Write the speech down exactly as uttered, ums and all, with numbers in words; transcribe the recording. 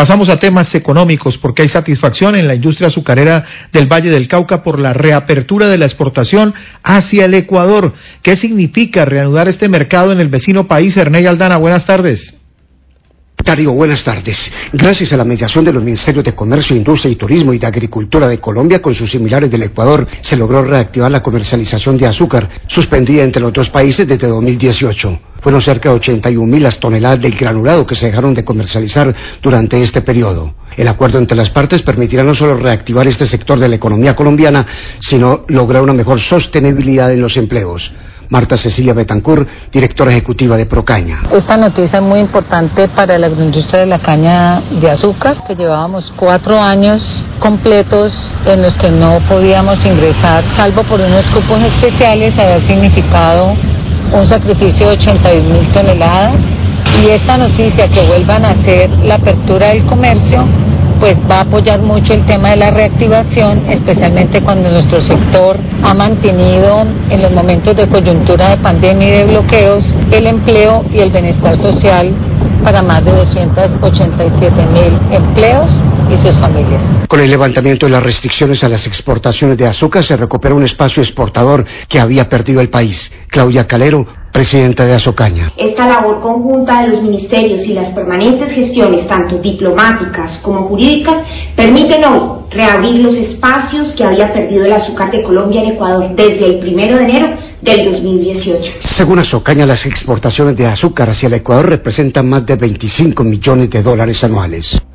Pasamos a temas económicos porque hay satisfacción en la industria azucarera del Valle del Cauca por la reapertura de la exportación hacia el Ecuador. ¿Qué significa reanudar este mercado en el vecino país? Ernei Aldana, buenas tardes. Darío, buenas tardes. Gracias a la mediación de los Ministerios de Comercio, Industria y Turismo y de Agricultura de Colombia con sus similares del Ecuador, se logró reactivar la comercialización de azúcar, suspendida entre los dos países desde dos mil dieciocho. Fueron cerca de ochenta y un mil las toneladas del granulado que se dejaron de comercializar durante este periodo. El acuerdo entre las partes permitirá no solo reactivar este sector de la economía colombiana, sino lograr una mejor sostenibilidad en los empleos. Marta Cecilia Betancourt, directora ejecutiva de Procaña. Esta noticia es muy importante para la agroindustria de la caña de azúcar, que llevábamos cuatro años completos en los que no podíamos ingresar, salvo por unos cupos especiales, había significado un sacrificio de ochenta y un mil toneladas, y esta noticia que vuelvan a hacer la apertura del comercio, pues va a apoyar mucho el tema de la reactivación, especialmente cuando nuestro sector ha mantenido en los momentos de coyuntura de pandemia y de bloqueos el empleo y el bienestar social para más de doscientos ochenta y siete mil empleos y sus familias. Con el levantamiento de las restricciones a las exportaciones de azúcar se recupera un espacio exportador que había perdido el país. Claudia Calero, presidenta de Azocaña. Esta labor conjunta de los ministerios y las permanentes gestiones, tanto diplomáticas como jurídicas, permiten hoy reabrir los espacios que había perdido el azúcar de Colombia en Ecuador desde el primero de enero del dos mil dieciocho. Según Azocaña, las exportaciones de azúcar hacia el Ecuador representan más de veinticinco millones de dólares anuales.